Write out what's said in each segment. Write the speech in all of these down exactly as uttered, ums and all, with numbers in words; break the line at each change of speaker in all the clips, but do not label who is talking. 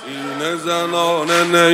سینه زنان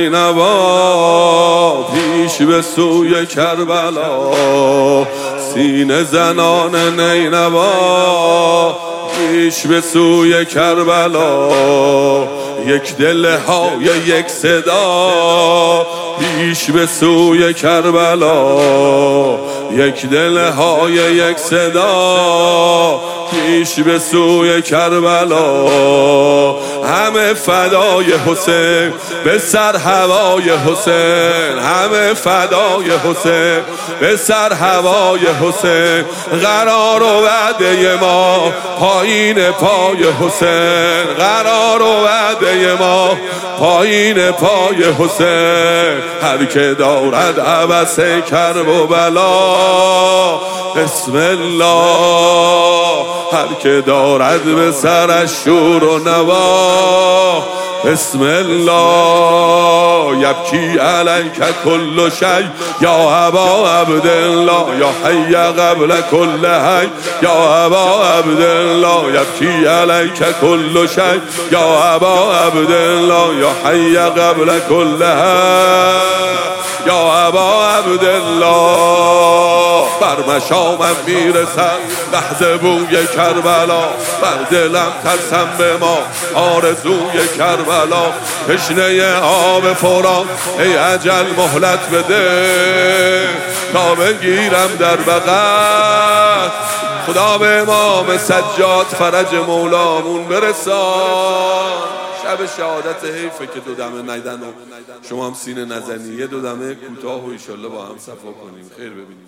نینوا پیش به سوی کربلا، سینه زنان نینوا پیش به سوی کربلا، یک دل های یک صدا پیش به سوی کربلا، یک دل های یک صدا پیش به سوی کربلا. همه فدای حسین به سر هوای حسین، همه فدای حسین به سر هوای حسین. قرار و وعده ما پایین پای حسین، قرار و وعده ما پایین پای حسین. هر که دارد عبس کرب و بلا بسم الله، هر که دارد به سرش شور و نوا بسم الله. یبکی علیک کل شی یا ابا عبدالله، یا حی قبل کل حی یا ابا عبدالله. یبکی علیک کل شی یا ابا عبدالله، یا حی قبل کل حی یا ابا عبدالله. بر مشامم میرسد لحظه بوی کربلا، بر دلم ترسم به ما آرزوی کربلا. تشنه آب فرات ای اجل مهلت بده، تا بگیرم در بغل. خدا به امام سجاد فرج مولامون برسان. شب شهادت حیفه که دو دمه نیدن و شما هم سینه نزنی، یه دو دمه کوتاه و ایشالله با هم صفا کنیم. خیر ببینیم.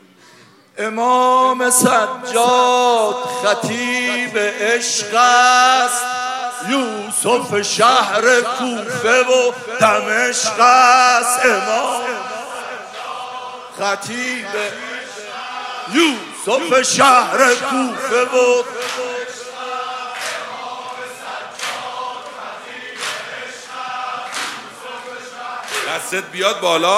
امام سجاد خطیب عشق است، یوسف شهر کوفه و دمشق است. امام خطیب یوسف شهر کوفه و
دستت بیاد بالا.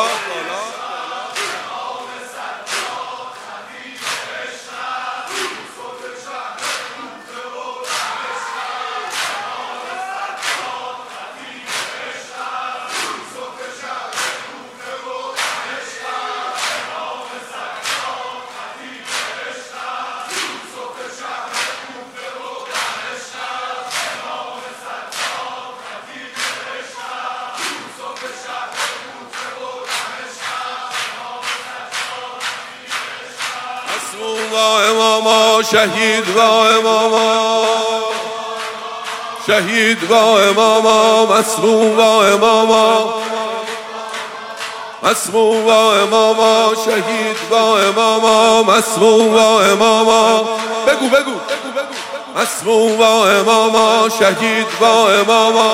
و اماما شهید و اماما، شهید و اماما، مسموم و اماما، مسموم و اماما، شهید و اماما، مسموم و اماما. بگو بگو مسموم و اماما، شهید و اماما.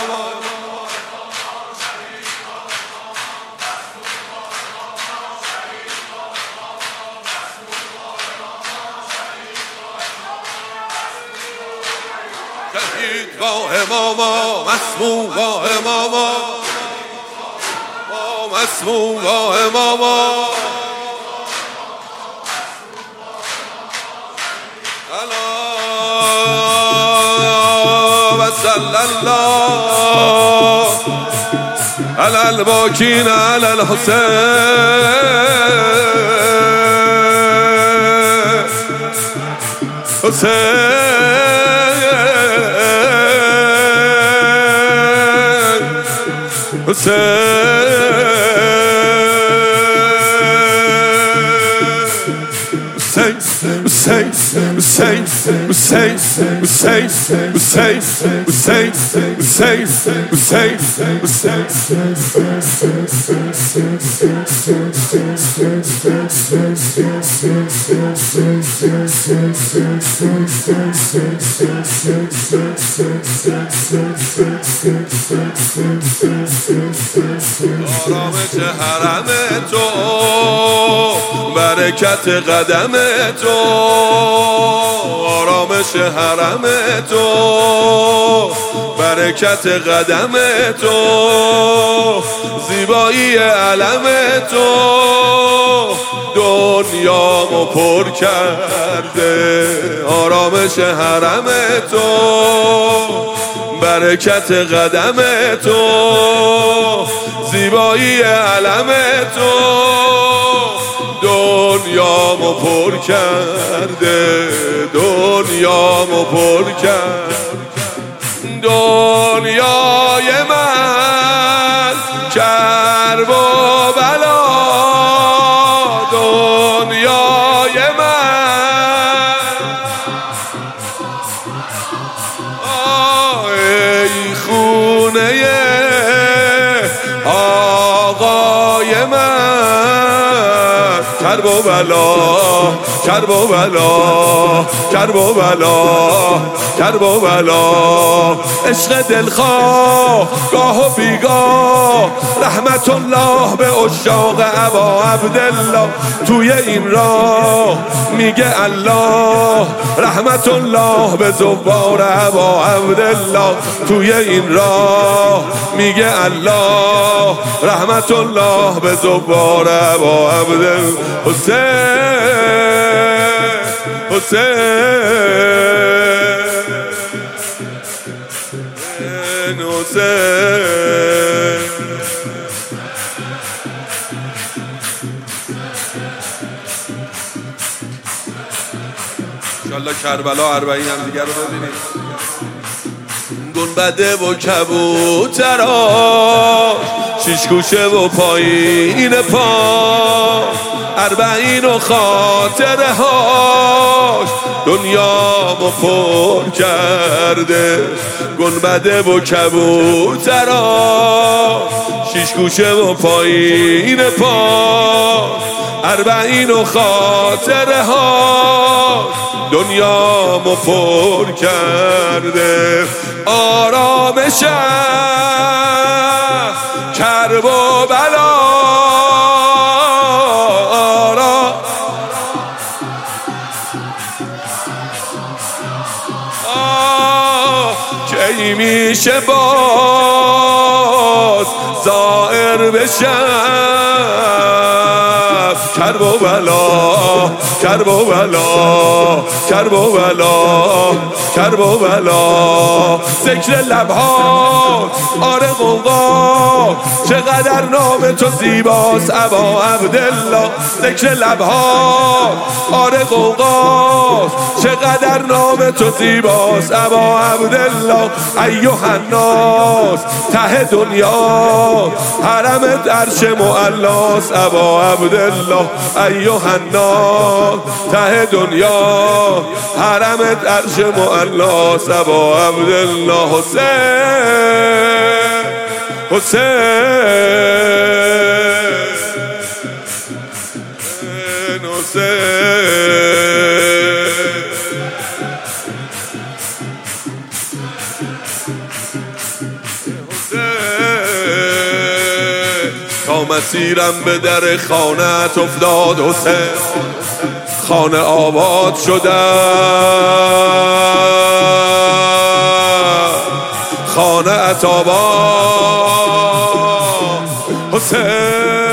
شهید با اماما، مسموم با اماما، مسموم با اماما. و صلی الله علی الباکین علی الحسین. حسین Hussein, Hussein, Hussein, Hussein, Hussein, Hussein, Hussein, Hussein, Hussein, آرامش حرم تو، برکت قدم تو، آرامش حرم تو، برکت قدم تو، زیبایی علم تو، دنیامو پر کرده. آرامش حرم تو، برکت قدم تو، زیبایی علم تو دنیامو پر کرده، دنیامو پر کرد. دنیای من کرب و بلا، دنیای من آه ای خونه آقای من، کرب و بلا، کرب و بلا، کرب و بلا، کرب و بلا. عشق دلخواه گاه و بیگاه، رحمت الله به عشاق ابا عبدالله. توی این راه میگه الله، رحمت الله به زوار ابا عبدالله. توی این راه میگه الله، رحمت الله به زوار ابا عبدالله. حسین حسین حسین انشالله کربلا اربعین هم دیگر رو ببینیم. گنبده و کبوترا، شیش گوشه و پایین پا، اربعین و خاطره هاش دنیامو پر کرده. گنبده و کبوترا، شیش گوشه و پایین پا، اربعین و خاطره ها دنیامو پر کرده. آرامشم کرب و بلا، کی میشه باز زائر بشم. کرب و بلا، کرب و بلا، کرب و بلا، کرب و بلا. ذکر لبها آره قوقا، چقدر نام تو زیباست ابا عبدالله. ذکر لبها آره قوقا، چقدر نام تو زیباست ابا عبدالله. ایها الناس ته دنیا، حرمت عرش معلاست ابا عبدالله. ایها الناس ته دنیا، حرمت عرش معلاست ابا عبدالله. حسین حسین تا مسیرم به در خانه‌ات افتاد حسین، خانه آباد شدم، خانه ات آباد. حسین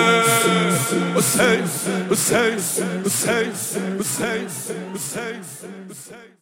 حسین حسین حسین حسین حسین